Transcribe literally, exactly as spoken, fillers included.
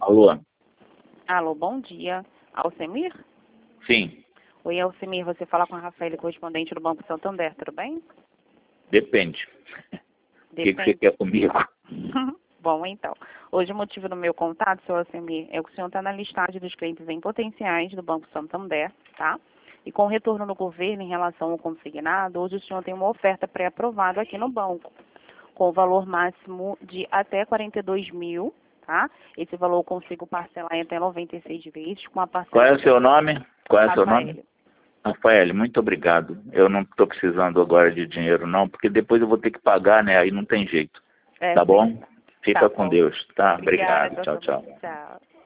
Alô? Alô, bom dia. Alcemir? Sim, Oi, Alcemir, você fala com a Rafaela, correspondente do Banco Santander, tudo bem? depende. O que, que você Depende. quer comigo? Bom, então, hoje o motivo do meu contato, seu Alcemir, é que o senhor está na listagem dos clientes em potenciais do Banco Santander, tá? E com o retorno do governo em relação ao consignado, hoje o senhor tem uma oferta pré-aprovada aqui no banco, com o valor máximo de até quarenta e dois mil, tá? Esse valor eu consigo parcelar em até noventa e seis vezes, com a Qual parcela... é o seu nome? Qual é o seu nome? Rafael. Rafael, muito obrigado. Eu não estou precisando agora de dinheiro, não, porque depois eu vou ter que pagar, né? Aí não tem jeito. É, Tá sim. bom? Fica Tá com bom. Deus, tá? Obrigada, Obrigado. Tchau, Alcemir. tchau. Tchau.